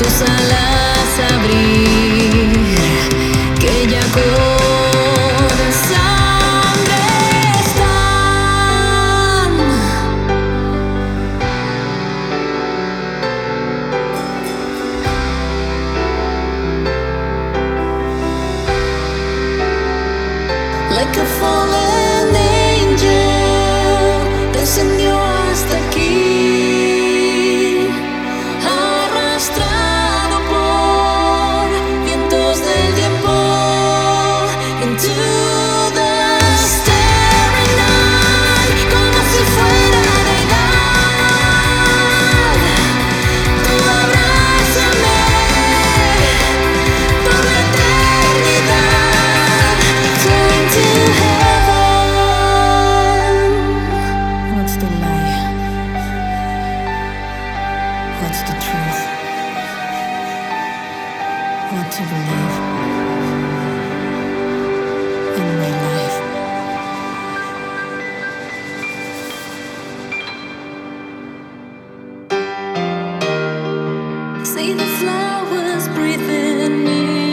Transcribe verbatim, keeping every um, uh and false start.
tus alas abrir, que ya con sangre están. Like a fallen angel, descendió hasta aquí, arrastrado por vientos del tiempo, into the starry night, como si fuera deidad. Tú abrázame por la eternidad, flying to heaven. What's the lie? What's the truth? What to believe in my life? Say the flowers breathe in me.